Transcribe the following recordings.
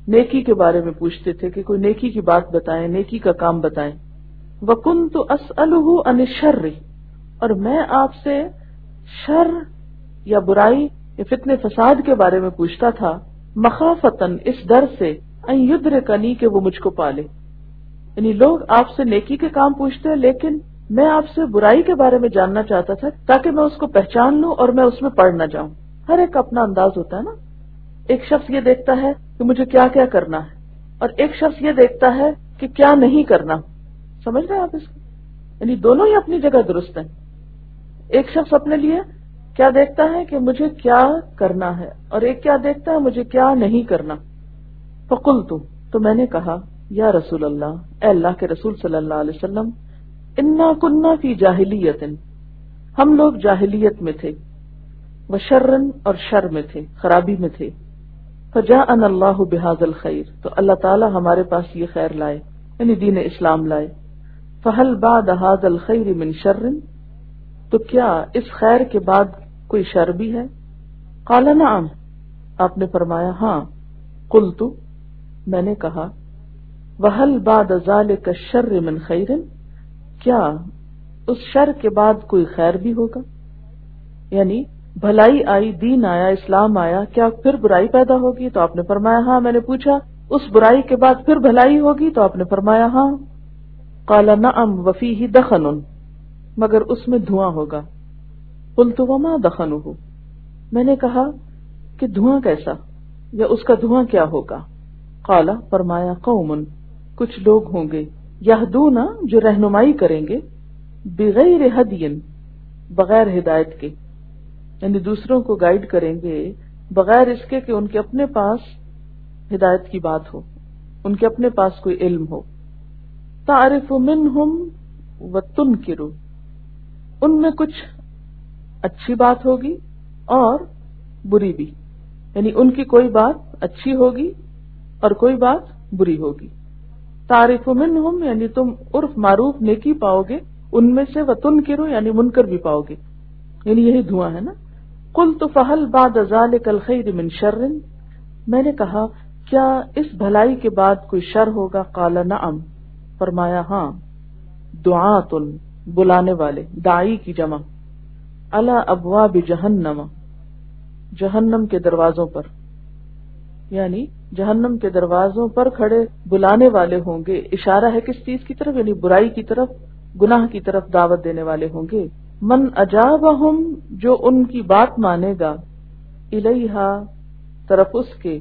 نیکی کے بارے میں پوچھتے تھے کہ کوئی نیکی کی بات بتائیں، نیکی کا کام بتائیں. وَكُنْتُ أَسْأَلُهُ عَنِ الشَّرِّ، اور میں آپ سے شر یا برائی یا فتنے فساد کے بارے میں پوچھتا تھا، مخافتاً اس ڈر سے، ان یدرکنی کہ وہ مجھ کو پالے. یعنی لوگ آپ سے نیکی کے کام پوچھتے ہیں، لیکن میں آپ سے برائی کے بارے میں جاننا چاہتا تھا تاکہ میں اس کو پہچان لوں اور میں اس میں پڑ نہ جاؤں. ہر ایک کا اپنا انداز ہوتا ہے نا. ایک شخص یہ دیکھتا ہے کہ مجھے کیا کیا کرنا ہے، اور ایک شخص یہ دیکھتا ہے کہ کیا نہیں کرنا. سمجھ رہے ہیں آپ اس کو؟ یعنی دونوں ہی اپنی جگہ درست ہیں. ایک شخص اپنے لیے کیا دیکھتا ہے کہ مجھے کیا کرنا ہے، اور ایک کیا دیکھتا ہے مجھے کیا نہیں کرنا. فقلت، تو میں نے کہا، یا رسول اللہ، اے اللہ کے رسول صلی اللہ علیہ وسلم، انا کننا فی جاہلیت، ہم لوگ جاہلیت میں تھے، وشرن اور شر میں تھے، خرابی میں تھے. فجاءنا اللہ بہذا الخیر، تو اللہ تعالی ہمارے پاس یہ خیر لائے، یعنی دین اسلام لائے. فہل بعد هذا الخیر من شر، تو کیا اس خیر کے بعد کوئی شر بھی ہے؟ قال نعم، آپ نے فرمایا ہاں. قلت، میں نے کہا، وہل بعد ذلك الشر من خیر، کیا اس شر کے بعد کوئی خیر بھی ہوگا؟ یعنی بھلائی آئی، دین آیا، اسلام آیا، کیا پھر برائی پیدا ہوگی؟ تو آپ نے فرمایا ہاں. میں نے پوچھا اس برائی کے بعد پھر بھلائی ہوگی؟ تو آپ نے فرمایا ہاں. قال نعم وفیہ دخن، مگر اس میں دھواں ہوگا. قلت وما دخنہ، میں نے کہا کہ دھواں کیسا، یا اس کا دھواں کیا ہوگا؟ قال، فرمایا، قوم، کچھ لوگ ہوں گے، یہدون، جو رہنمائی کریں گے، بغیر ہدی، بغیر ہدایت کے، یعنی دوسروں کو گائیڈ کریں گے بغیر اس کے کہ ان کے اپنے پاس ہدایت کی بات ہو، ان کے اپنے پاس کوئی علم ہو. تعرف منہم وتنکر، ان میں کچھ اچھی بات ہوگی اور بری بھی، یعنی ان کی کوئی بات اچھی ہوگی اور کوئی بات بری ہوگی. تعرف منہم یعنی تم عرف معروف نیکی پاؤ گے ان میں سے، وتنکر یعنی منکر بھی پاؤ گے، یعنی یہی دھواں ہے نا. قلت فہل بعد ذلك الخیر من شر، میں نے کہا کیا اس بھلائی کے بعد کوئی شر ہوگا؟ قال نعم، فرمایا ہاں. دعات، بلانے والے، داعی کی جمع، علی ابواب جہنم، جہنم کے دروازوں پر، یعنی جہنم کے دروازوں پر کھڑے بلانے والے ہوں گے. اشارہ ہے کس چیز کی طرف؟ یعنی برائی کی طرف، گناہ کی طرف دعوت دینے والے ہوں گے. من اجابہم، جو ان کی بات مانے گا، الیہا، طرف اس کے،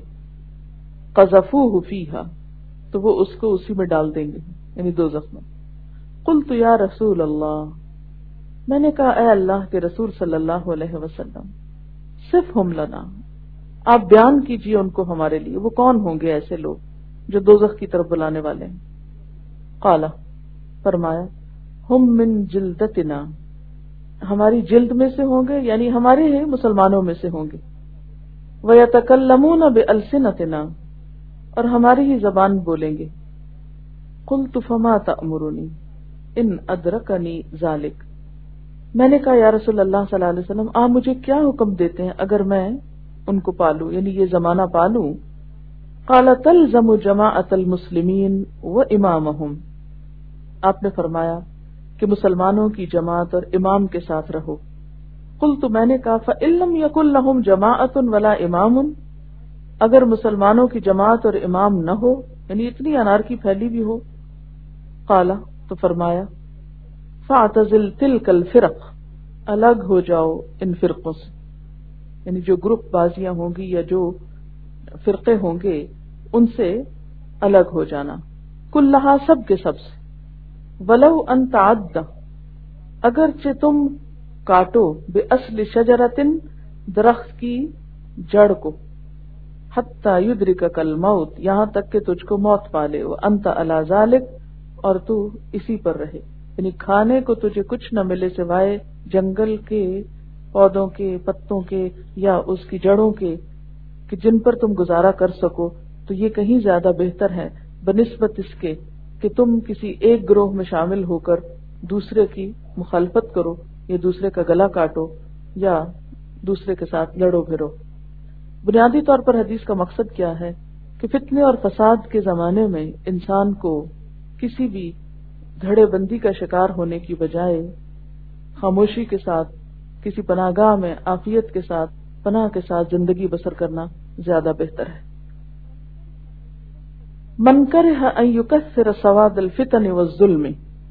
قذفوہ فیہا، تو وہ اس کو اسی میں ڈال دیں گے، یعنی دوزخ میں. قلت یا رسول اللہ، میں نے کہا اے اللہ کے رسول صلی اللہ علیہ وسلم، صفہم لنا، آپ بیان کیجئے ان کو ہمارے لیے، وہ کون ہوں گے ایسے لوگ جو دوزخ کی طرف بلانے والے ہیں؟ قال، فرمایا، ہم من جلدتنا، ہماری جلد میں سے ہوں گے، یعنی ہمارے ہیں مسلمانوں میں سے ہوں گے. وَيَتَكَلَّمُونَ بِأَلْسِنَتِنَا، اور ہماری ہی زبان بولیں گے. قُلْتُ فَمَا تَأْمُرُنِي إِنْ أَدْرَكَنِي ذَلِكَ، میں نے کہا یا رسول اللہ صلی اللہ علیہ وسلم، آپ مجھے کیا حکم دیتے ہیں اگر میں ان کو پالوں، یعنی یہ زمانہ پالوں؟ قَالَ تَلْزَمُ جَمَاعَةَ الْمُسْلِمِينَ وَإِمَامَهُمْ، آپ نے فرمایا کہ مسلمانوں کی جماعت اور امام کے ساتھ رہو. قلت، میں نے کہا، فَإِن لَّمْ يَكُن لَّهُمْ جَمَاعَةٌ وَلَا إِمَامٌ، اگر مسلمانوں کی جماعت اور امام نہ ہو، یعنی اتنی انارکی پھیلی بھی ہو. قال، تو فرمایا، فَاعْتَزِلْ تِلْكَ الْفِرَقَ، الگ ہو جاؤ ان فرقوں سے، یعنی جو گروپ بازیاں ہوں گی یا جو فرقے ہوں گے ان سے الگ ہو جانا. کلھا، سب کے سب سے. ولو ان تعد، اگرچہ تم کاٹو، بأصل شجرتن، درخت کی جڑ کو، حتی یدرکک الموت، یہاں تک کہ تجھ کو موت پالے، وانت علی ذلک، اور تو اسی پر رہے، یعنی کھانے کو تجھے کچھ نہ ملے سوائے جنگل کے پودوں کے، پتوں کے، یا اس کی جڑوں کے، کہ جن پر تم گزارا کر سکو، تو یہ کہیں زیادہ بہتر ہے بنسبت اس کے کہ تم کسی ایک گروہ میں شامل ہو کر دوسرے کی مخالفت کرو، یا دوسرے کا گلا کاٹو، یا دوسرے کے ساتھ لڑو بھرو. بنیادی طور پر حدیث کا مقصد کیا ہے کہ فتنے اور فساد کے زمانے میں انسان کو کسی بھی دھڑے بندی کا شکار ہونے کی بجائے خاموشی کے ساتھ کسی پناہ گاہ میں عافیت کے ساتھ پناہ کے ساتھ زندگی بسر کرنا زیادہ بہتر ہے۔ من کرہ ان یکثر سواد الفتن والظلم،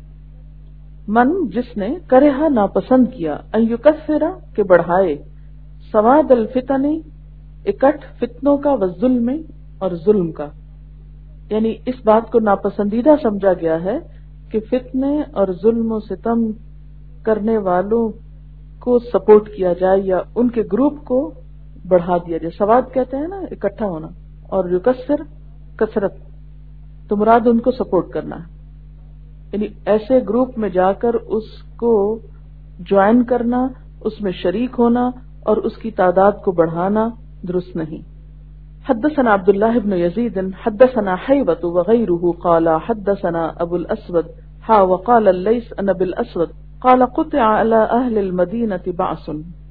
من جس نے کرہ ناپسند کیا، ان یکثر کہ بڑھائے، سواد الفتن اکٹھ فتنوں کا، والظلم اور ظلم کا، یعنی اس بات کو ناپسندیدہ سمجھا گیا ہے کہ فتنے اور ظلم و ستم کرنے والوں کو سپورٹ کیا جائے یا ان کے گروپ کو بڑھا دیا جائے۔ سواد کہتے ہیں نا اکٹھا ہونا، اور یکثر کثرت، تو مراد ان کو سپورٹ کرنا ہے، یعنی ایسے گروپ میں جا کر اس کو جوائن کرنا، اس میں شریک ہونا اور اس کی تعداد کو بڑھانا درست نہیں۔ حدثنا عبد الله بن يزيد حدثنا حيوة وغيره قال حدثنا ابو الاسود وقال الليث عن ابي الاسود قال قطع على اهل المدينة بعث،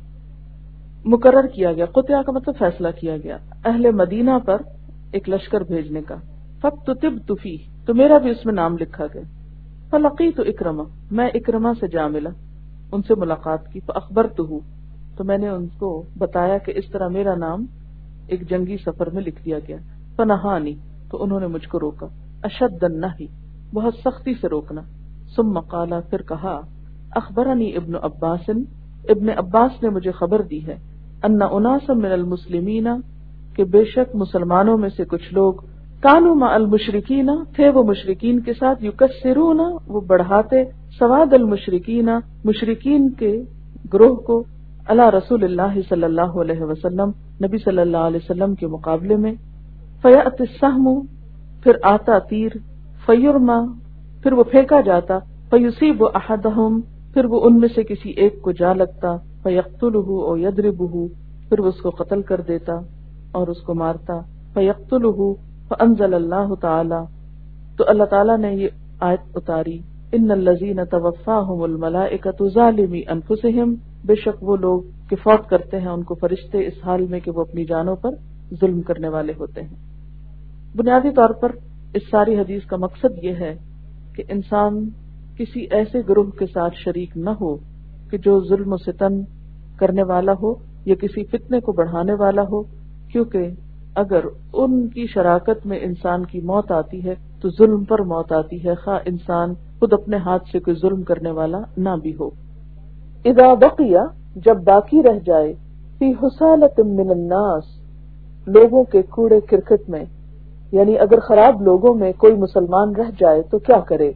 مقرر کیا گیا، قطع کا مطلب فیصلہ کیا گیا، اہل مدینہ پر ایک لشکر بھیجنے کا، فاکتتبت فیہ تو میرا بھی اس میں نام لکھا گیا، فلقیت اکرمہ میں اکرمہ سے جا ملا، ان سے ملاقات کی، فاخبرتہ تو میں نے ان کو بتایا کہ اس طرح میرا نام ایک جنگی سفر میں لکھ دیا گیا، فنہانی تو انہوں نے مجھ کو روکا، اشد النہی بہت سختی سے روکنا، ثم قال پھر کہا، اخبرنی ابن عباس ابن عباس نے مجھے خبر دی ہے، ان اناسا من المسلمین کہ بے شک مسلمانوں میں سے کچھ لوگ، کانوا مع المشرکین تھے وہ مشرکین کے ساتھ، یکسرون وہ بڑھاتے، سواد المشرکین مشرکین کے گروہ کو، علی رسول اللہ صلی اللہ علیہ وسلم نبی صلی اللہ علیہ وسلم کے مقابلے میں، فیأتی السہم پھر آتا تیر، فیرما پھر وہ پھینکا جاتا، فیصیب احدہم پھر وہ ان میں سے کسی ایک کو جا لگتا، فیقتلہ او یضربہ پھر وہ اس کو قتل کر دیتا اور اس کو مارتا، فیقتلہ فانزل اللہ تعالی تو اللہ تعالیٰ نے یہ آیت اتاری، ان الذین توفاہم الملائکۃ ظالمی انفسہم بے شک وہ لوگ کہ فوت کرتے ہیں ان کو فرشتے اس حال میں کہ وہ اپنی جانوں پر ظلم کرنے والے ہوتے ہیں۔ بنیادی طور پر اس ساری حدیث کا مقصد یہ ہے کہ انسان کسی ایسے گروہ کے ساتھ شریک نہ ہو کہ جو ظلم و ستم کرنے والا ہو یا کسی فتنے کو بڑھانے والا ہو، کیونکہ اگر ان کی شراکت میں انسان کی موت آتی ہے تو ظلم پر موت آتی ہے، خواہ انسان خود اپنے ہاتھ سے کوئی ظلم کرنے والا نہ بھی ہو۔ اذا بقیا جب باقی رہ جائے، فی حسالۃ من الناس لوگوں کے کوڑے کرکٹ میں، یعنی اگر خراب لوگوں میں کوئی مسلمان رہ جائے تو کیا کرے۔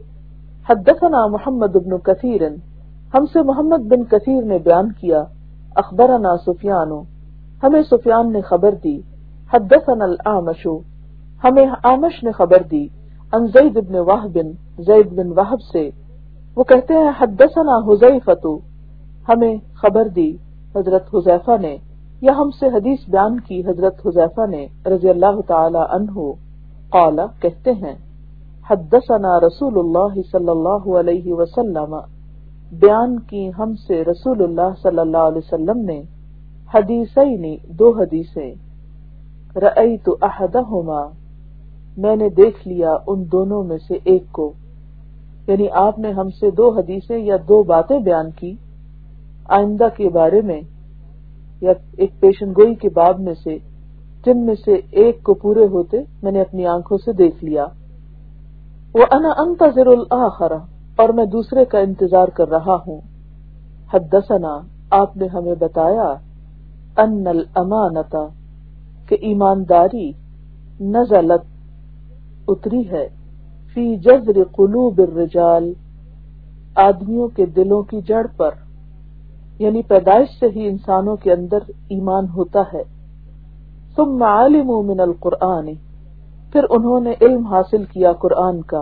حدثنا محمد بن کثیر ہم سے محمد بن کثیر نے بیان کیا، اخبرنا سفیان ہمیں سفیان نے خبر دی، حدثنا الاعمش ہمیں اعمش نے خبر دی، عن زید بن وہب زید بن وہب سے، وہ کہتے ہیں حدثنا حذیفۃ ہمیں خبر دی حضرت حذیفہ نے، یا ہم سے حدیث بیان کی حضرت حذیفہ نے رضی اللہ تعالی عنہ، قال کہتے ہیں حدثنا رسول اللہ صلی اللہ علیہ وسلم بیان کی ہم سے رسول اللہ صلی اللہ علیہ وسلم نے، حدیثین دو حدیثیں، رأیت احدہما میں نے دیکھ لیا ان دونوں میں سے ایک کو، یعنی آپ نے ہم سے دو حدیثیں یا دو باتیں بیان کی آئندہ کے بارے میں یا ایک پیشن گوئی کے باب میں سے، جن میں سے ایک کو پورے ہوتے میں نے اپنی آنکھوں سے دیکھ لیا، وَأَنَا أَنْتَظِرُ الْآخَرَ اور میں دوسرے کا انتظار کر رہا ہوں۔ حدثنا آپ نے ہمیں بتایا، ان الامانۃ کہ ایمانداری، نزلت اتری ہے، فی جذر قلوب الرجال آدمیوں کے دلوں کی جڑ پر، یعنی پیدائش سے ہی انسانوں کے اندر ایمان ہوتا ہے، ثم علموا من القرآن پھر انہوں نے علم حاصل کیا قرآن کا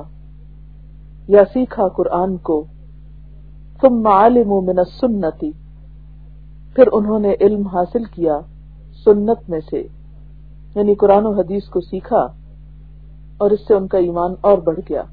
یا سیکھا قرآن کو، ثم علموا من السنۃ پھر انہوں نے علم حاصل کیا سنت میں سے، یعنی قرآن و حدیث کو سیکھا اور اس سے ان کا ایمان اور بڑھ گیا۔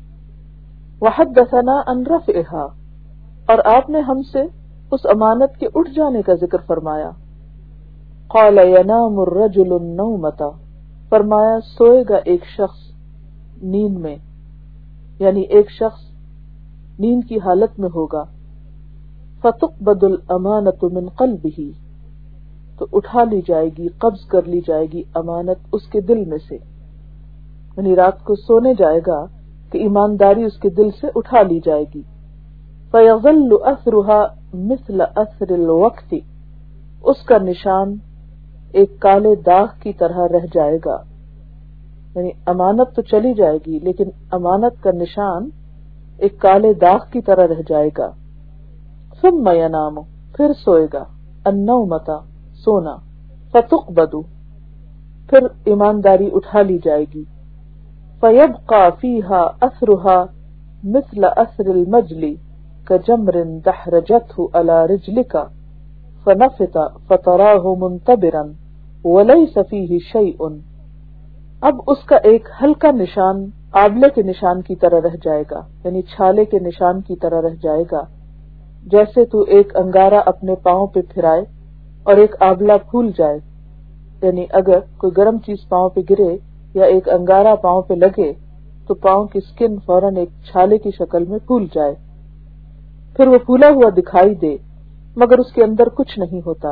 وحدثنا عن رفعها اور آپ نے ہم سے اس امانت کے اٹھ جانے کا ذکر فرمایا، قال ینام الرجل النومۃ فرمایا سوئے گا ایک شخص نیند میں، یعنی ایک شخص نیند کی حالت میں ہوگا، فتقبض الامانۃ من قلبہ، تو اٹھا لی جائے گی، قبض کر لی جائے گی امانت اس کے دل میں سے، یعنی رات کو سونے جائے گا کہ ایمانداری اس کے دل سے اٹھا لی جائے گی، فیظل اثرها مثل اثر الوقت، اس کا نشان ایک کالے داغ کی طرح رہ جائے گا، یعنی امانت تو چلی جائے گی لیکن امانت کا نشان ایک کالے داغ کی طرح رہ جائے گا، ثم ینام، پھر سوئے گا، النومۃ، سونا، فتقبض، پھر ایمانداری اٹھا لی جائے گی، فیبقى فیها اثرها مثل اثر المجل كجمر دحرجته على رجلك فنفط فتراه منتبرا وليس فيه شيء، اب اس کا ایک ہلکا نشان آبلے کے نشان کی طرح رہ جائے گا، یعنی چھالے کے نشان کی طرح رہ جائے گا، جیسے تو ایک انگارہ اپنے پاؤں پہ پھرائے اور ایک آبلہ پھول جائے، یعنی اگر کوئی گرم چیز پاؤں پہ گرے یا ایک انگارہ پاؤں پہ لگے تو پاؤں کی سکن فوراً ایک چھالے کی شکل میں پھول جائے، پھر وہ پھولا ہوا دکھائی دے مگر اس کے اندر کچھ نہیں ہوتا،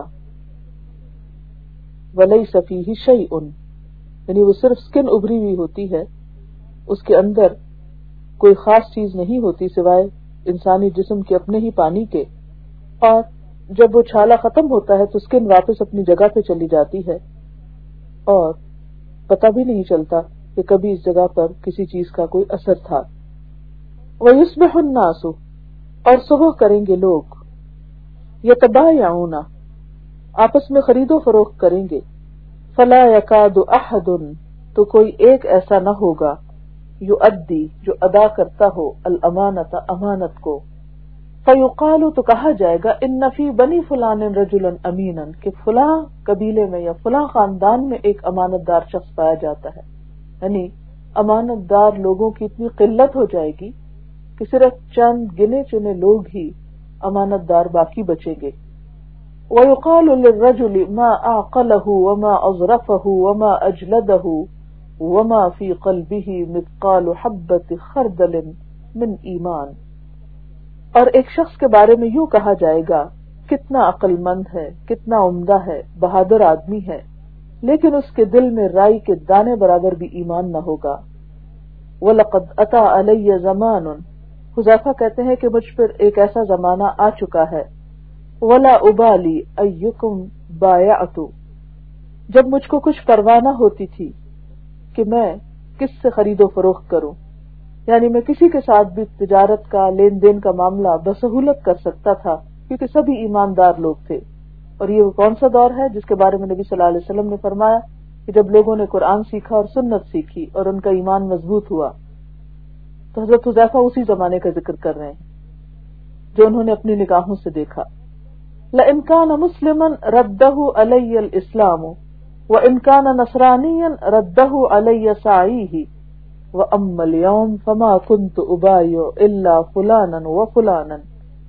وَلَيْسَ فِيهِ شَيْءٌ، یعنی وہ صرف سکن ابھری ہوئی ہوتی ہے، اس کے اندر کوئی خاص چیز نہیں ہوتی سوائے انسانی جسم کے اپنے ہی پانی کے، اور جب وہ چھالا ختم ہوتا ہے تو سکن واپس اپنی جگہ پہ چلی جاتی ہے اور پتہ بھی نہیں چلتا کہ کبھی اس جگہ پر کسی چیز کا کوئی اثر تھا۔ وَيُصْبِحُ النَّاسُ، اور صبح کریں گے لوگ، يَتَبَايَعُونَ، آپس میں خرید و فروخت کریں گے، فَلَا يَكَادُ أَحَدٌ، تو کوئی ایک ایسا نہ ہوگا، یؤدی، جو ادا کرتا ہو، الامانت، امانت کو، فیقال، تو کہا جائے گا، ان فی بنی فلان رجلا امینا، کہ فلاں قبیلے میں یا فلاں خاندان میں ایک امانت دار شخص پایا جاتا ہے، یعنی امانت دار لوگوں کی اتنی قلت ہو جائے گی کہ صرف چند گنے چنے لوگ ہی امانت دار باقی بچیں گے۔ وَيُقَالُ لِلرَّجُلِ مَا أَعْقَلَهُ وَمَا أَظْرَفَهُ وَمَا أَجْلَدَهُ وَمَا فِي قَلْبِهِ مِثْقَالُ حَبَّةِ خَرْدَلٍ مِّنْ ایمان، اور ایک شخص کے بارے میں یوں کہا جائے گا، کتنا عقل مند ہے، کتنا عمدہ ہے، بہادر آدمی ہے، لیکن اس کے دل میں رائی کے دانے برابر بھی ایمان نہ ہوگا۔ وَلَقَدْ أَتَى عَلَيَّ زَمَانٌ، حذیفہ کہتے ہیں کہ مجھ پر ایک ایسا زمانہ آ چکا ہے، وَلَا أُبَالِي أَيُّكُمْ بَايَعْتُ، جب مجھ کو کچھ پرواہ نہ ہوتی تھی کہ میں کس سے خرید و فروخت کروں، یعنی میں کسی کے ساتھ بھی تجارت کا، لین دین کا معاملہ بسہولت کر سکتا تھا کیونکہ سبھی ایماندار لوگ تھے۔ اور یہ وہ کون سا دور ہے جس کے بارے میں نبی صلی اللہ علیہ وسلم نے فرمایا کہ جب لوگوں نے قرآن سیکھا اور سنت سیکھی اور ان کا ایمان مضبوط ہوا، تو حضرت حذیفہ اسی زمانے کا ذکر کر رہے ہیں جو انہوں نے اپنی نگاہوں سے دیکھا۔ لَإِنْ كَانَ مُسْلِمًا رَدَّهُ عَلَيَّ الْإِسْلَامُ وَإِنْ كَانَ نَصْرَانِيًّا رَدَّهُ عَلَيَّ سَعِيهِ وَأَمَّا الْيَوْمَ فَمَا كُنْتُ أُبَايِعُ إِلَّا فُلَانًا وَفُلَانًا،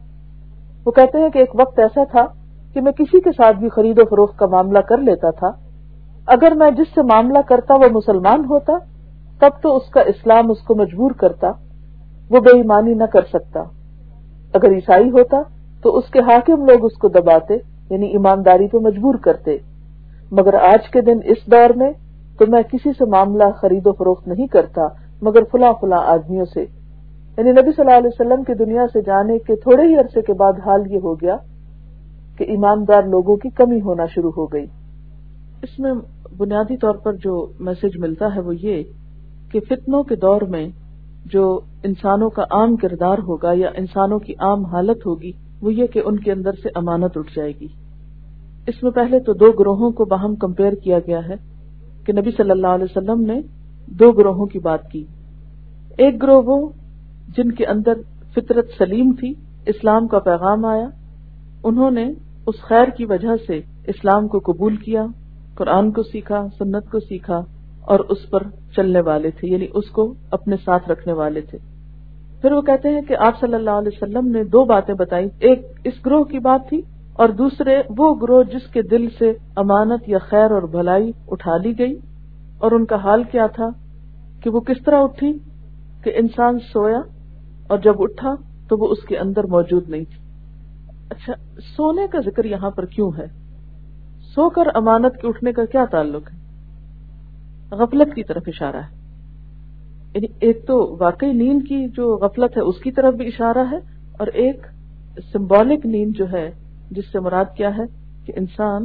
وہ کہتے ہیں کہ ایک وقت ایسا تھا کہ میں کسی کے ساتھ بھی خرید و فروخت کا معاملہ کر لیتا تھا، اگر میں جس سے معاملہ کرتا وہ مسلمان ہوتا تب تو اس کا اسلام اس کو مجبور کرتا، وہ بے ایمانی نہ کر سکتا، اگر عیسائی ہوتا تو اس کے حاکم لوگ اس کو دباتے، یعنی ایمانداری پہ مجبور کرتے، مگر آج کے دن اس دور میں تو میں کسی سے معاملہ خرید و فروخت نہیں کرتا مگر فلاں فلاں آدمیوں سے، یعنی نبی صلی اللہ علیہ وسلم کی دنیا سے جانے کے تھوڑے ہی عرصے کے بعد حال یہ ہو گیا کہ ایماندار لوگوں کی کمی ہونا شروع ہو گئی۔ اس میں بنیادی طور پر جو میسج ملتا ہے وہ یہ کہ فتنوں کے دور میں جو انسانوں کا عام کردار ہوگا یا انسانوں کی عام حالت ہوگی وہ یہ کہ ان کے اندر سے امانت اٹھ جائے گی۔ اس میں پہلے تو دو گروہوں کو باہم کمپیئر کیا گیا ہے کہ نبی صلی اللہ علیہ وسلم نے دو گروہوں کی بات کی، ایک گروہ وہ جن کے اندر فطرت سلیم تھی، اسلام کا پیغام آیا، انہوں نے اس خیر کی وجہ سے اسلام کو قبول کیا، قرآن کو سیکھا، سنت کو سیکھا اور اس پر چلنے والے تھے، یعنی اس کو اپنے ساتھ رکھنے والے تھے۔ پھر وہ کہتے ہیں کہ آپ صلی اللہ علیہ وسلم نے دو باتیں بتائی، ایک اس گروہ کی بات تھی اور دوسرے وہ گروہ جس کے دل سے امانت یا خیر اور بھلائی اٹھا لی گئی اور ان کا حال کیا تھا کہ وہ کس طرح اٹھی کہ انسان سویا اور جب اٹھا تو وہ اس کے اندر موجود نہیں تھی. اچھا، سونے کا ذکر یہاں پر کیوں ہے؟ سو کر امانت کے اٹھنے کا کیا تعلق ہے؟ غفلت کی طرف اشارہ ہے. یعنی ایک تو واقعی نیند کی جو غفلت ہے اس کی طرف بھی اشارہ ہے، اور ایک سمبولک نیند جو ہے جس سے مراد کیا ہے کہ انسان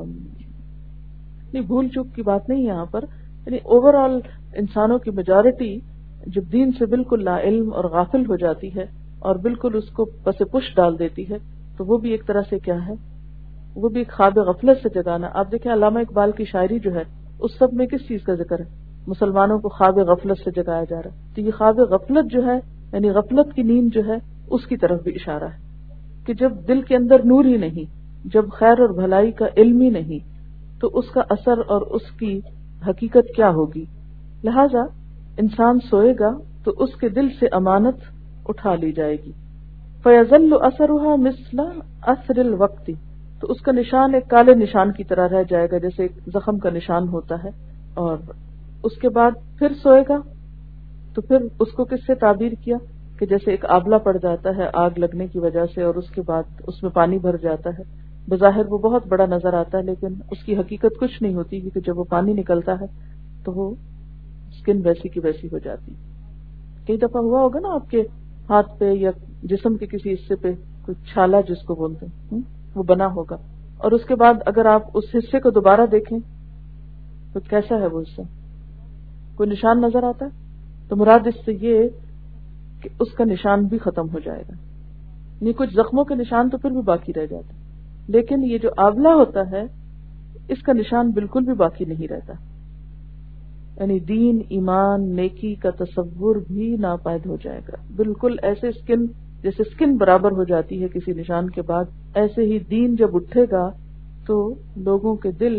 نہیں، بھول چوک کی بات نہیں یہاں پر، یعنی اوور آل انسانوں کی میجورٹی جب دین سے بالکل لا علم اور غافل ہو جاتی ہے اور بالکل اس کو پس پش ڈال دیتی ہے، تو وہ بھی ایک طرح سے کیا ہے، وہ بھی ایک خواب غفلت سے جگانا. آپ دیکھیں علامہ اقبال کی شاعری جو ہے اس سب میں کس چیز کا ذکر ہے؟ مسلمانوں کو خواب غفلت سے جگایا جا رہا ہے. تو یہ خواب غفلت جو ہے، یعنی غفلت کی نیند جو ہے، اس کی طرف بھی اشارہ ہے کہ جب دل کے اندر نور ہی نہیں، جب خیر اور بھلائی کا علم ہی نہیں، تو اس کا اثر اور اس کی حقیقت کیا ہوگی. لہذا انسان سوئے گا تو اس کے دل سے امانت اٹھا لی جائے گی. فَيَظَلُّ أَثَرُهَا مِثْلَ أَثْرِ الْوَقْتِ، تو اس کا نشان ایک کالے نشان کی طرح رہ جائے گا، جیسے ایک زخم کا نشان ہوتا ہے. اور اس کے بعد پھر سوئے گا تو پھر اس کو کس سے تعبیر کیا کہ جیسے ایک آبلہ پڑ جاتا ہے آگ لگنے کی وجہ سے اور اس کے بعد اس میں پانی بھر جاتا ہے. بظاہر وہ بہت بڑا نظر آتا ہے لیکن اس کی حقیقت کچھ نہیں ہوتی، کیونکہ جب وہ پانی نکلتا ہے تو وہ اسکن ویسی کی ویسی ہو جاتی. کئی دفعہ ہوا ہوگا نا آپ کے ہاتھ پہ یا جسم کے کسی حصے پہ کوئی چھالا جس کو بولتے ہیں وہ بنا ہوگا، اور اس کے بعد اگر آپ اس حصے کو دوبارہ دیکھیں تو کیسا ہے وہ حصہ؟ کوئی نشان نظر آتا ہے؟ تو مراد اس سے یہ کہ اس کا نشان بھی ختم ہو جائے گا. نہیں، کچھ زخموں کے نشان تو پھر بھی باقی رہ جاتے ہیں، لیکن یہ جو آبلہ ہوتا ہے اس کا نشان بالکل بھی باقی نہیں رہتا. یعنی دین، ایمان، نیکی کا تصور بھی ناپید ہو جائے گا. بالکل ایسے سکن، جیسے سکن برابر ہو جاتی ہے کسی نشان کے بعد، ایسے ہی دین جب اٹھے گا تو لوگوں کے دل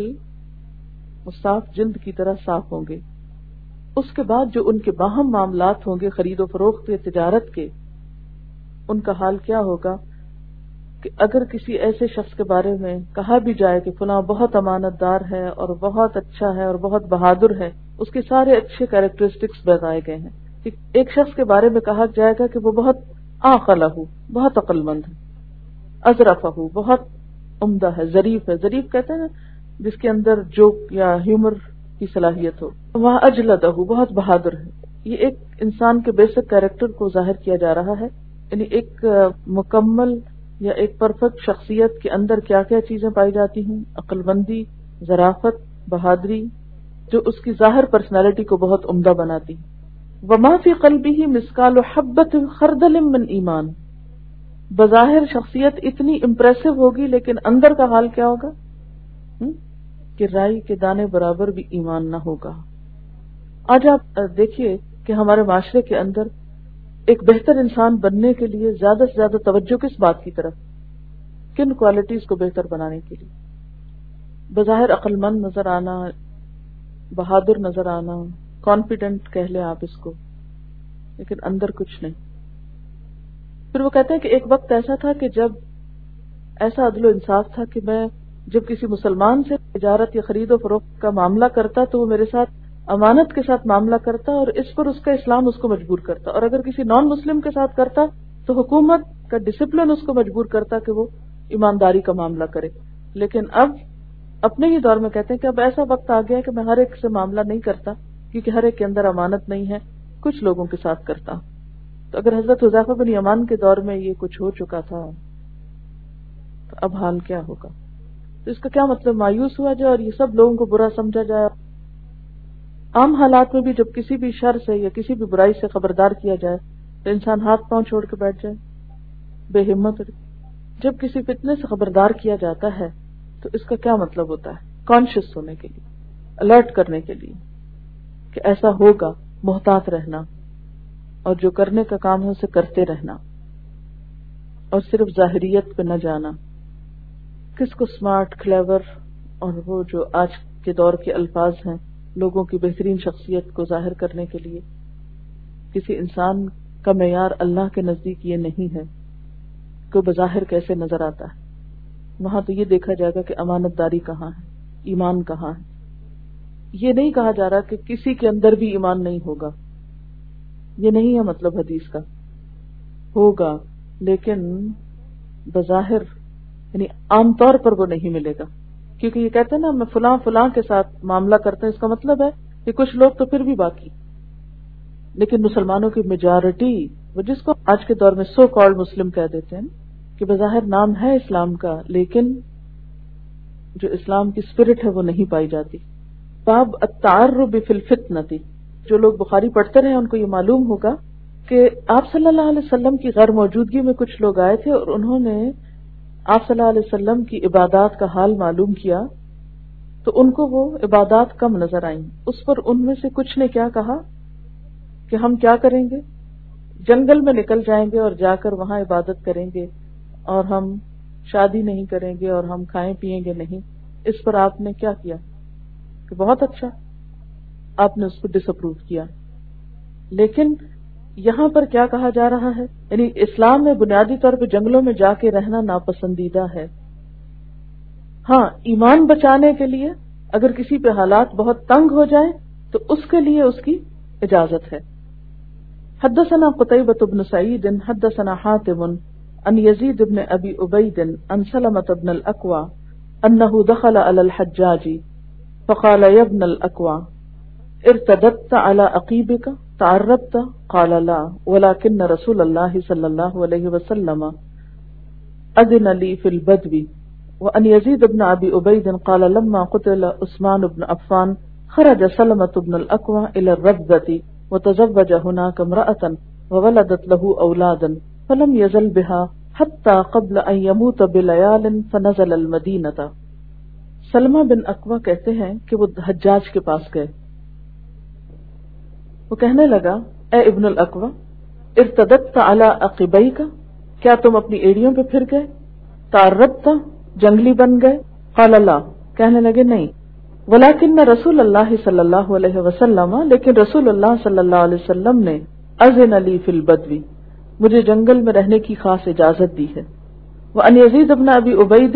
صاف جلد کی طرح صاف ہوں گے. اس کے بعد جو ان کے باہم معاملات ہوں گے خرید و فروخت یا تجارت کے، ان کا حال کیا ہوگا کہ اگر کسی ایسے شخص کے بارے میں کہا بھی جائے کہ فلاں بہت امانت دار ہے اور بہت اچھا ہے اور بہت بہادر ہے، اس کے سارے اچھے کیریکٹرسٹکس بتائے گئے ہیں. ایک شخص کے بارے میں کہا جائے گا کہ وہ بہت عاقل ہے، بہت عقل مند ہے، اظرف ہے، بہت عمدہ ہے، ظریف ہے. ظریف کہتے ہیں نا جس کے اندر جوک یا ہیومر کی صلاحیت ہو. وہاں اجلد ہے، بہت بہادر ہے. یہ ایک انسان کے بیسک کیریکٹر کو ظاہر کیا جا رہا ہے. یعنی ایک مکمل یا ایک پرفیکٹ شخصیت کے اندر کیا کیا چیزیں پائی جاتی ہیں؟ عقل مندی، ظرافت، بہادری، جو اس کی ظاہر پرسنالٹی کو بہت عمدہ بناتی. وما فی قلبہ مثقال حبۃ خردل من ایمان، بظاہر شخصیت اتنی امپریسو ہوگی لیکن اندر کا حال کیا ہوگا کہ رائی کے دانے برابر بھی ایمان نہ ہوگا. آج آپ دیکھیے کہ ہمارے معاشرے کے اندر ایک بہتر انسان بننے کے لیے زیادہ سے زیادہ توجہ کس بات کی طرف، کن کوالٹیز کو بہتر بنانے کے لیے؟ بظاہر عقل مند نظر آنا، بہادر نظر آنا، کانفیڈنٹ کہہ لیں آپ اس کو، لیکن اندر کچھ نہیں. پھر وہ کہتے ہیں کہ ایک وقت ایسا تھا کہ جب ایسا عدل و انصاف تھا کہ میں جب کسی مسلمان سے تجارت یا خرید و فروخت کا معاملہ کرتا تو وہ میرے ساتھ امانت کے ساتھ معاملہ کرتا اور اس پر اس کا اسلام اس کو مجبور کرتا، اور اگر کسی نان مسلم کے ساتھ کرتا تو حکومت کا ڈسپلن اس کو مجبور کرتا کہ وہ ایمانداری کا معاملہ کرے. لیکن اب اپنے ہی دور میں کہتے ہیں کہ اب ایسا وقت آ گیا کہ میں ہر ایک سے معاملہ نہیں کرتا کیونکہ ہر ایک کے اندر امانت نہیں ہے، کچھ لوگوں کے ساتھ کرتا. تو اگر حضرت حذیفہ بن یمان کے دور میں یہ کچھ ہو چکا تھا تو اب حال کیا ہوگا؟ تو اس کا کیا مطلب؟ مایوس ہوا جائے اور یہ سب لوگوں کو برا سمجھا جائے. عام حالات میں بھی جب کسی بھی شر سے یا کسی بھی برائی سے خبردار کیا جائے تو انسان ہاتھ پاؤں چھوڑ کے بیٹھ جائے، بے ہمت. جب کسی فتنے سے خبردار کیا جاتا ہے تو اس کا کیا مطلب ہوتا ہے؟ کانشیس ہونے کے لیے، الرٹ کرنے کے لیے کہ ایسا ہوگا، محتاط رہنا، اور جو کرنے کا کام ہے اسے کرتے رہنا اور صرف ظاہریت پہ نہ جانا. کس کو سمارٹ، کلیور اور وہ جو آج کے دور کے الفاظ ہیں لوگوں کی بہترین شخصیت کو ظاہر کرنے کے لیے، کسی انسان کا معیار اللہ کے نزدیک یہ نہیں ہے کہ بظاہر کیسے نظر آتا ہے. وہاں تو یہ دیکھا جائے گا کہ امانت داری کہاں ہے، ایمان کہاں ہے. یہ نہیں کہا جا رہا کہ کسی کے اندر بھی ایمان نہیں ہوگا، یہ نہیں ہے مطلب حدیث کا، ہوگا لیکن بظاہر یعنی عام طور پر وہ نہیں ملے گا، کیونکہ یہ کہتے ہیں نا میں فلاں فلاں کے ساتھ معاملہ کرتے ہیں، اس کا مطلب ہے کہ کچھ لوگ تو پھر بھی باقی، لیکن مسلمانوں کی میجارٹی، وہ جس کو آج کے دور میں سو کالڈ مسلم کہہ دیتے ہیں کہ بظاہر نام ہے اسلام کا لیکن جو اسلام کی اسپرٹ ہے وہ نہیں پائی جاتی۔ باب التعرب فی الفتنۃ، جو لوگ بخاری پڑھتے رہے ان کو یہ معلوم ہوگا کہ آپ صلی اللہ علیہ وسلم کی غیر موجودگی میں کچھ لوگ آئے تھے اور انہوں نے آپ صلی اللہ علیہ وسلم کی عبادات کا حال معلوم کیا تو ان کو وہ عبادات کم نظر آئیں۔ اس پر ان میں سے کچھ نے کیا کہا کہ ہم کیا کریں گے، جنگل میں نکل جائیں گے اور جا کر وہاں عبادت کریں گے اور ہم شادی نہیں کریں گے اور ہم کھائیں پیئیں گے نہیں۔ اس پر آپ نے کیا کیا کہ بہت اچھا، آپ نے اس کو ڈس اپروو کیا۔ لیکن یہاں پر کیا کہا جا رہا ہے، یعنی اسلام میں بنیادی طور پہ جنگلوں میں جا کے رہنا ناپسندیدہ ہے۔ ہاں ایمان بچانے کے لیے اگر کسی پہ حالات بہت تنگ ہو جائیں تو اس کے لیے اس کی اجازت ہے۔ حدثنا قتيبة بن سعيد حدثنا حاتم عن يزيد بن ابي عبيد عن سلمة بن الاكوع انه دخل على الحجاج فقال يا ابن الاكوع ارتدت على عقيبك تعربت؟ قال لا ولكن رسول الله صلى الله عليه وسلم اذن لي في البدو۔ وان يزيد بن ابي عبيد قال لما قتل عثمان بن عفان خرج سلمة بن الاكوع الى الربذة وتزوج هناك امرأة وولدت له اولادا فلم يزل بها حتى قبل ان يموت بليال فنزل المدینہ۔ سلمہ بن اکوع کہتے ہیں کہ وہ حجاج کے پاس گئے، وہ کہنے لگا اے ابن الاکوع ارتدت علی عقبیک، کیا تم اپنی ایڑیوں پہ پھر گئے، تعربت جنگلی بن گئے؟ قال لا، کہنے لگے نہیں، ولکن رسول اللہ صلی اللہ علیہ وسلم، لیکن رسول اللہ صلی اللہ علیہ وسلم نے اذن لی فی البدو، مجھے جنگل میں رہنے کی خاص اجازت دی ہے۔ وان یزید بن ابی عبید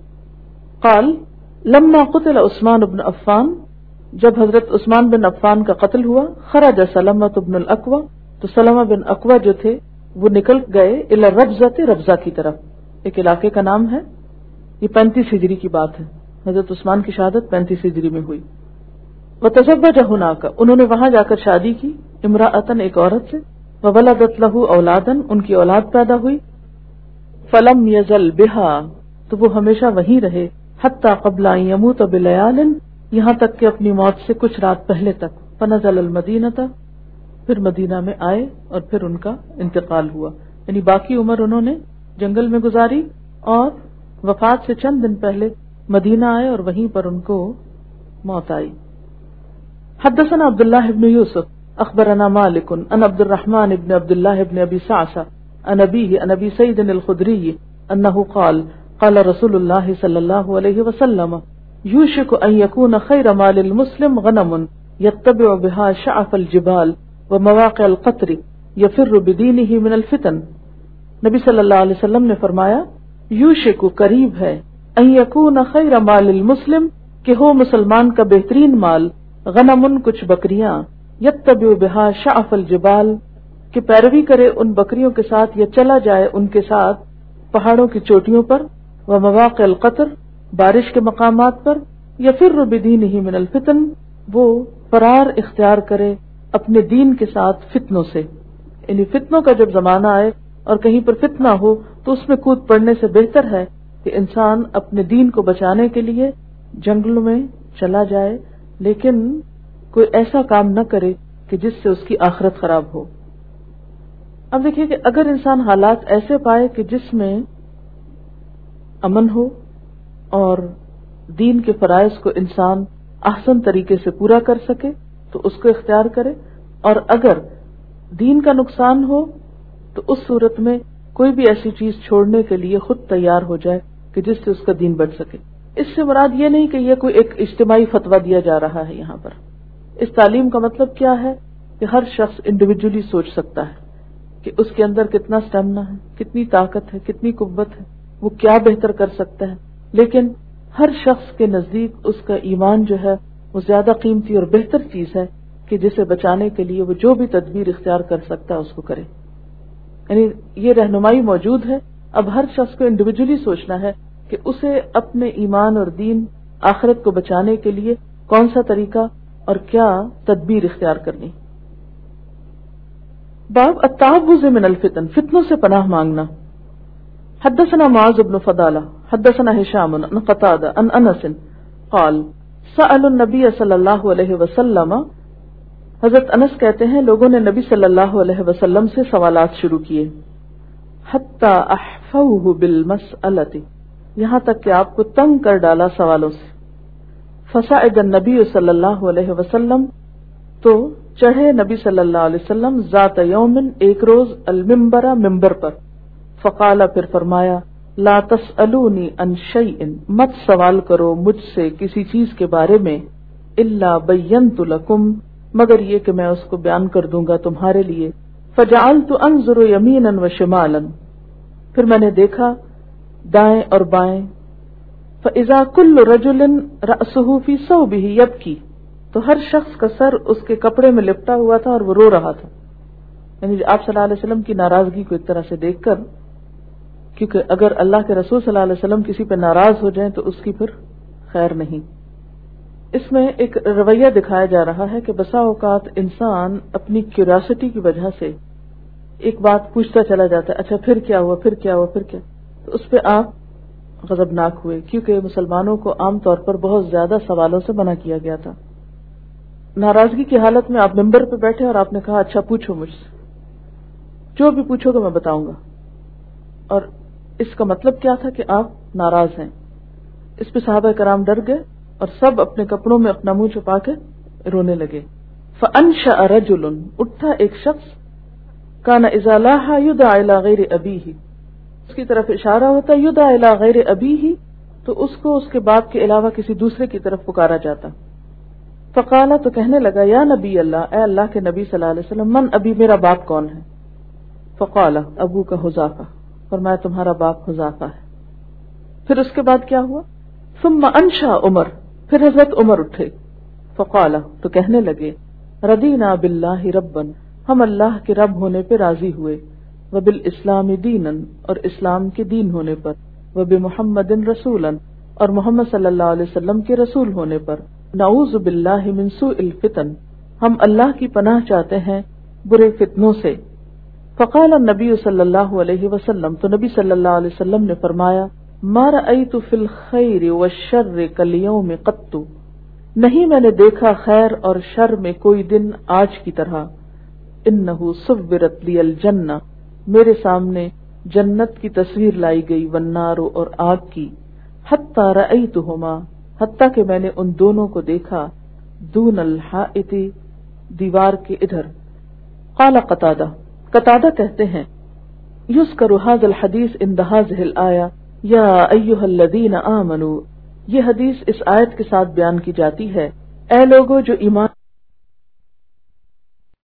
قال لما قتل عثمان بن عفان، جب حضرت عثمان بن عفان کا قتل ہوا، خرج سلمۃ بن الاکوع، تو سلمہ بن اکوع جو تھے وہ نکل گئے الی الربذۃ، ربضہ کی طرف، ایک علاقے کا نام ہے، یہ 35 ہجری کی بات ہے، حضرت عثمان کی شہادت 35 ہجری میں ہوئی۔ وتزوج هناك، انہوں نے وہاں جا کر شادی کی، امرأۃ ایک عورت سے، وولدت له اولادا، ان کی اولاد پیدا ہوئی، فلم یزل بها، تو وہ ہمیشہ وہیں رہے، حتی قبل ان یموت بلیال، یہاں تک کہ اپنی موت سے کچھ رات پہلے تک، فنزل المدینہ، پھر مدینہ میں آئے اور پھر ان کا انتقال ہوا، یعنی باقی عمر انہوں نے جنگل میں گزاری اور وفات سے چند دن پہلے مدینہ آئے اور وہیں پر ان کو موت آئی۔ حدثنا عبداللہ بن یوسف اخبرنا مالک عن عبد الرحمن بن عبد الله بن ابي صعصع عن ابيه عن ابي سعيد الخدري انه قال قال رسول الله صلى الله عليه وسلم يوشك ان يكون خير مال المسلم غنم يتبع بها شعف الجبال ومواقع القطر يفر بدينه من الفتن۔ نبی صلی اللہ علیہ وسلم نے فرمایا یوشک، قریب ہے، ان یکون خیر مال المسلم، کہ ہو مسلمان کا بہترین مال، غنم کچھ بکریاں، یتبع بہا شعف الجبال، کہ پیروی کرے ان بکریوں کے ساتھ یا چلا جائے ان کے ساتھ پہاڑوں کی چوٹیوں پر، ومواقع القطر، بارش کے مقامات پر، یفر بدینہ من الفتن، وہ فرار اختیار کرے اپنے دین کے ساتھ فتنوں سے، یعنی فتنوں کا جب زمانہ آئے اور کہیں پر فتنہ ہو تو اس میں کود پڑنے سے بہتر ہے کہ انسان اپنے دین کو بچانے کے لیے جنگلوں میں چلا جائے، لیکن کوئی ایسا کام نہ کرے کہ جس سے اس کی آخرت خراب ہو۔ اب دیکھیے کہ اگر انسان حالات ایسے پائے کہ جس میں امن ہو اور دین کے فرائض کو انسان احسن طریقے سے پورا کر سکے تو اس کو اختیار کرے، اور اگر دین کا نقصان ہو تو اس صورت میں کوئی بھی ایسی چیز چھوڑنے کے لیے خود تیار ہو جائے کہ جس سے اس کا دین بچ سکے۔ اس سے مراد یہ نہیں کہ یہ کوئی ایک اجتماعی فتویٰ دیا جا رہا ہے یہاں پر۔ اس تعلیم کا مطلب کیا ہے کہ ہر شخص انڈیویجولی سوچ سکتا ہے کہ اس کے اندر کتنا سٹیمنا ہے، کتنی طاقت ہے، کتنی قوت ہے، وہ کیا بہتر کر سکتا ہے، لیکن ہر شخص کے نزدیک اس کا ایمان جو ہے وہ زیادہ قیمتی اور بہتر چیز ہے کہ جسے بچانے کے لیے وہ جو بھی تدبیر اختیار کر سکتا ہے اس کو کرے. یعنی یہ رہنمائی موجود ہے. اب ہر شخص کو انڈیویجلی سوچنا ہے کہ اسے اپنے ایمان اور دین آخرت کو بچانے کے لیے کون سا طریقہ اور کیا تدبیر اختیار کرنی. باب التعوذ من الفتن، فتنوں سے پناہ مانگنا. حدثنا معاذ بن فضالہ حدثنا ہشام عن قتادہ عن انس قال سأل النبی صلی اللہ علیہ وسلم، حضرت انس کہتے ہیں لوگوں نے نبی صلی اللہ علیہ وسلم سے سوالات شروع کیے. حتی احفوہ بالمسألۃ، یہاں تک کہ آپ کو تنگ کر ڈالا سوالوں سے. فصعد النبی صلی اللہ علیہ وسلم، تو چڑھے نبی صلی اللہ علیہ وسلم ذات یوم، ایک روز، المنبر، ممبر پر. فقال، پھر فرمایا، لا تسألونی عن شیء، مت سوال کرو مجھ سے کسی چیز کے بارے میں، الا بینت لکم، مگر یہ کہ میں اس کو بیان کر دوں گا تمہارے لیے. فجعلت انظر یمینا وشمالا، پھر میں نے دیکھا دائیں اور بائیں. فاذا کل رجل رأسه فی ثوبہ یبکی، تو ہر شخص کا سر اس کے کپڑے میں لپٹا ہوا تھا اور وہ رو رہا تھا. یعنی آپ صلی اللہ علیہ وسلم کی ناراضگی کو ایک طرح سے دیکھ کر، کیونکہ اگر اللہ کے رسول صلی اللہ علیہ وسلم کسی پہ ناراض ہو جائیں تو اس کی پھر خیر نہیں. اس میں ایک رویہ دکھایا جا رہا ہے کہ بسا اوقات انسان اپنی کیوریاسٹی کی وجہ سے ایک بات پوچھتا چلا جاتا ہے، اچھا پھر کیا ہوا، پھر کیا ہوا، پھر کیا. تو اس پہ آپ غضبناک ہوئے، کیونکہ مسلمانوں کو عام طور پر بہت زیادہ سوالوں سے منع کیا گیا تھا. ناراضگی کی حالت میں آپ ممبر پہ بیٹھے اور آپ نے کہا اچھا پوچھو مجھ سے، جو بھی پوچھو گے میں بتاؤں گا. اور اس کا مطلب کیا تھا کہ آپ ناراض ہیں. اس پہ صحابہ کرام ڈر گئے اور سب اپنے کپڑوں میں اپنا منہ چھپا کے رونے لگے. فانشأ رجل، اٹھا ایک شخص، کان اذا لاح یدعى الى غیر ابیہ، اس کی طرف اشارہ ہوتا یدعى الى غیر ابیہ، تو اس کو اس کے باپ کے علاوہ کسی دوسرے کی طرف پکارا جاتا. فقال، تو کہنے لگا، یا نبی اللہ، اے اللہ کے نبی صلی اللہ علیہ وسلم، من ابی، میرا باپ کون ہے؟ فقال ابو کا حذافہ، فرمایا تمہارا باپ حذافہ ہے. پھر اس کے بعد کیا ہوا؟ ثم انشا عمر، پھر حضرت عمر اٹھے. فقال، تو کہنے لگے، رضینا باللہ ربا، ہم اللہ کے رب ہونے پہ راضی ہوئے، وبالاسلام دینا، اور اسلام کے دین ہونے پر، وبمحمد رسولا، اور محمد صلی اللہ علیہ وسلم کے رسول ہونے پر. نعوذ باللہ من سوء الفتن، ہم اللہ کی پناہ چاہتے ہیں برے فتنوں سے. فقال النبی صلی اللہ علیہ وسلم، تو نبی صلی اللہ علیہ وسلم نے فرمایا، ما رأیت فی الخیر والشر کالیوم قط، نہیں میں نے دیکھا خیر اور شر میں کوئی دن آج کی طرح. انہ صورت لی الجنہ، میرے سامنے جنت کی تصویر لائی گئی، والنار، اور آگ کی. حتی رأیتہما، حتیٰ کہ میں نے ان دونوں کو دیکھا، دون الحائط، دیوار کے ادھر. قال قتادہ، قتادہ کہتے ہیں، یذکر ھذا الحدیث عند ھذہ الآیہ یا ایھا الذین آمنوا، یہ حدیث اس آیت کے ساتھ بیان کی جاتی ہے، اے لوگو جو ایمان